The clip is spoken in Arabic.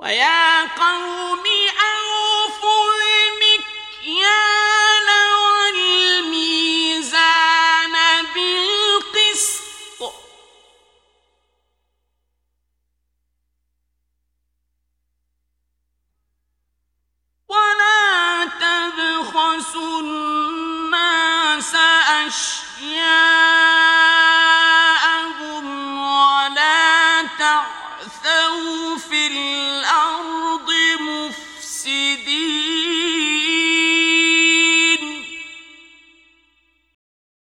وَيَا قَوْمِ أَوْفُوا الْمِكْيَالَ وَالْمِيزَانَ بِالْقِسْطِ ۖ وَلَا تَبْخَسُوا النَّاسَ أَشْيَاءَهُمْ